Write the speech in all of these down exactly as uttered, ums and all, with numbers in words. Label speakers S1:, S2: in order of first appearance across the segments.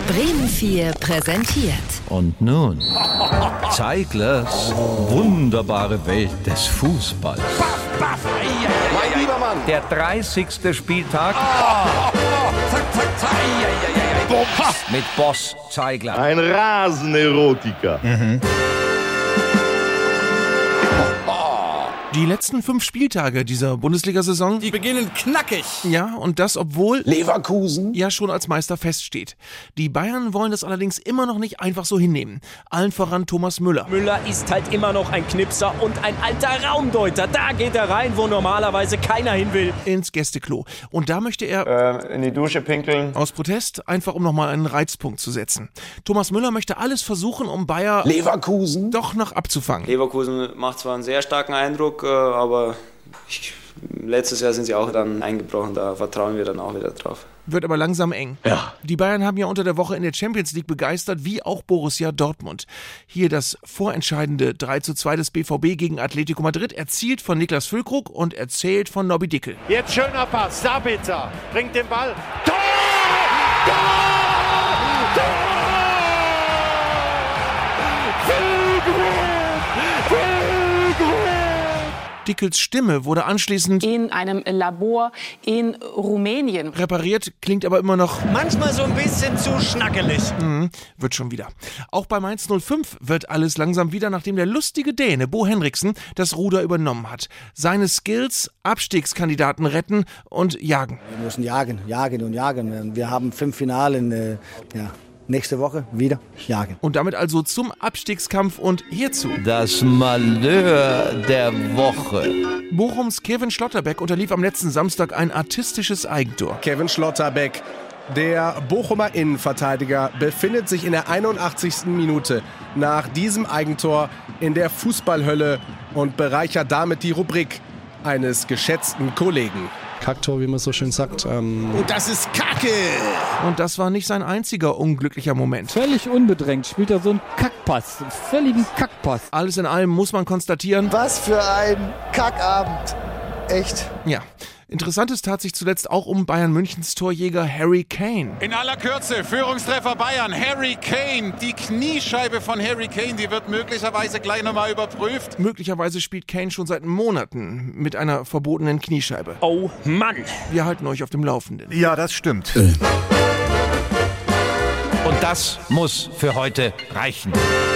S1: Bremen vier präsentiert.
S2: Und nun, Zeiglers wunderbare Welt des Fußballs.
S3: Mein lieber Mann.
S2: Der dreißigste Spieltag mit Boss Zeigler.
S3: Ein Rasenerotiker.
S2: Mhm.
S4: Die letzten fünf Spieltage dieser Bundesliga-Saison,
S5: die beginnen knackig.
S4: Ja, und das, obwohl
S3: Leverkusen
S4: ja schon als Meister feststeht. Die Bayern wollen das allerdings immer noch nicht einfach so hinnehmen. Allen voran Thomas Müller.
S6: Müller ist halt immer noch ein Knipser und ein alter Raumdeuter. Da geht er rein, wo normalerweise keiner hin will.
S4: Ins Gästeklo. Und da möchte er
S7: äh, in die Dusche pinkeln.
S4: Aus Protest, einfach um nochmal einen Reizpunkt zu setzen. Thomas Müller möchte alles versuchen, um Bayer
S3: Leverkusen
S4: doch noch abzufangen.
S7: Leverkusen macht zwar einen sehr starken Eindruck, aber ich, letztes Jahr sind sie auch dann eingebrochen, da vertrauen wir dann auch wieder drauf.
S4: Wird aber langsam eng.
S3: Ja.
S4: Die Bayern haben ja unter der Woche in der Champions League begeistert, wie auch Borussia Dortmund. Hier das vorentscheidende drei zu zwei des B V B gegen Atletico Madrid, erzielt von Niklas Füllkrug und erzählt von Nobby Dickel.
S8: Jetzt schöner Pass, Sabitzer bringt den Ball. Tor! Tor! Tor!
S4: Dickels Stimme wurde anschließend
S9: in einem Labor in Rumänien
S4: repariert, klingt aber immer noch
S5: manchmal so ein bisschen zu schnackelig.
S4: Mhm, wird schon wieder. Auch bei Mainz null fünf wird alles langsam wieder, nachdem der lustige Däne Bo Henriksen das Ruder übernommen hat. Seine Skills, Abstiegskandidaten retten und jagen.
S10: Wir müssen jagen, jagen und jagen. Wir haben fünf Finalen, äh, ja. Nächste Woche wieder jagen.
S4: Und damit also zum Abstiegskampf und hierzu.
S2: Das Malheur der Woche.
S4: Bochums Kevin Schlotterbeck unterlief am letzten Samstag ein artistisches Eigentor.
S11: Kevin Schlotterbeck, der Bochumer Innenverteidiger, befindet sich in der einundachtzigsten Minute nach diesem Eigentor in der Fußballhölle und bereichert damit die Rubrik eines geschätzten Kollegen.
S12: Kacktor, wie man so schön sagt. Ähm
S5: Und das ist Kacke!
S4: Und das war nicht sein einziger unglücklicher Moment.
S13: Völlig unbedrängt spielt er so einen Kackpass, einen völligen Kackpass.
S4: Alles in allem muss man konstatieren.
S10: Was für ein Kackabend. Echt.
S4: Ja. Interessantes tat sich zuletzt auch um Bayern Münchens Torjäger Harry Kane.
S14: In aller Kürze, Führungstreffer Bayern, Harry Kane. Die Kniescheibe von Harry Kane, die wird möglicherweise gleich nochmal überprüft.
S4: Möglicherweise spielt Kane schon seit Monaten mit einer verbotenen Kniescheibe.
S6: Oh Mann!
S4: Wir halten euch auf dem Laufenden.
S15: Ja, das stimmt.
S2: Und das muss für heute reichen.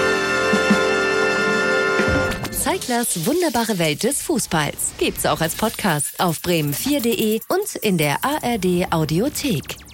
S1: Zeiglers wunderbare Welt des Fußballs gibt's auch als Podcast auf bremen vier punkt de und in der A R D Audiothek.